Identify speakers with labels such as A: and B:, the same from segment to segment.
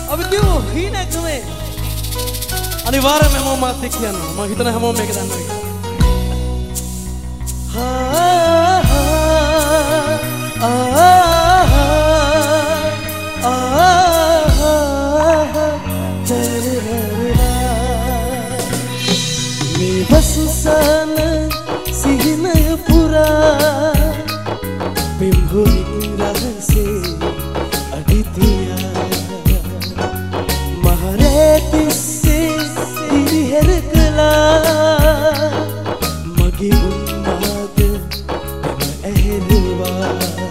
A: අපි කියමු හීනක් තමයි. අනිවාර්යයෙන්ම හැමෝම මාත් එක්ක යනවා. මම හිතන හැමෝම මේක දන්නවා කියලා. මේ වසුසන සිහිනය පුරා පිම්හුරින් රහසේ අඩිතියා මහරේ තිස්සේ දිවිහෙර කළා මගේ උන්නාද ඇහෙනවා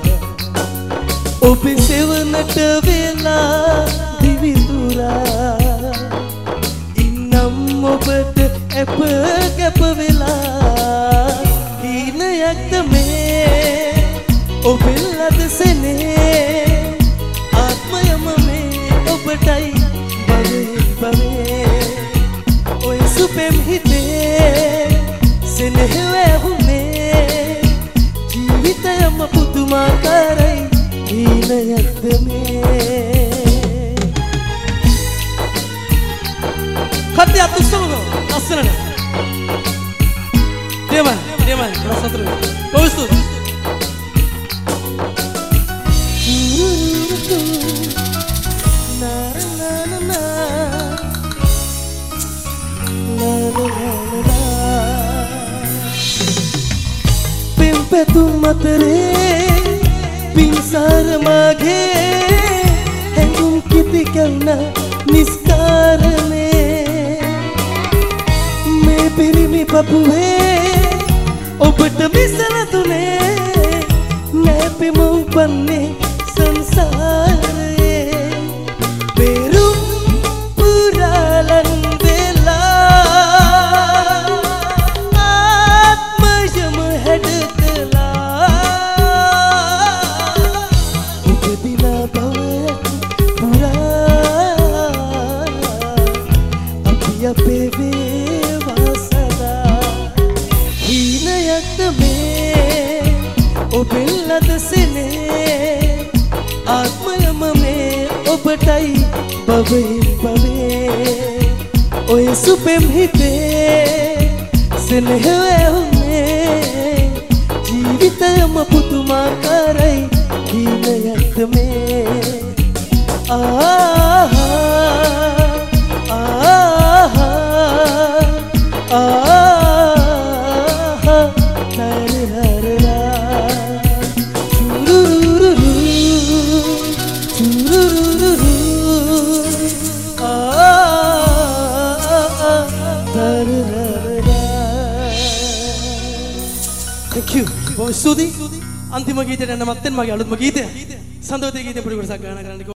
A: ඔබ සෙවනට වෙලා දිවිතුරා ඉන්නම් ඔබට අප කැප වෙලා හීනයක්ද මේ ඔබෙල්ලද සෙනේ ආත්මයම මේ ඔබටයි බවේ බවේ ඔය සුපෙම් හිතේ සෙනෙහ වැහුනේ ජීවිතයම පුදුමාකාරයි හීනයක්ද මේ කට්ටිය අතුස්සමකෝ ලස්සනට Diaman, satu lagi. Bagus tuh. Pempetu matere, pinsar mage, hengum kiti karna niskarane, me pirimi papuhe. ඔබට මිසල තුනේ නැපි මුපන්නේ සංසාරයේ පෙරුම් පුරාලන් වෙලා ආත්මයම හැඩකලා ඔබ දිනා බව පුරා අපි අපේ වේවා සදා හීනයක්ද මේ ඔබෙල්ලද සෙනේ ආත්මයම මේ ඔබටයි බවේ බවේ ඔය සුපෙම් හිතේ සෙනෙහ වැහුනේ ජීවිතයම පුදුමාකාරයි හීනයක්ද මේ Thank you. Bom studi. Antima gita dan namatten magi alut magite. Sandote gite puri bersaga anak anak.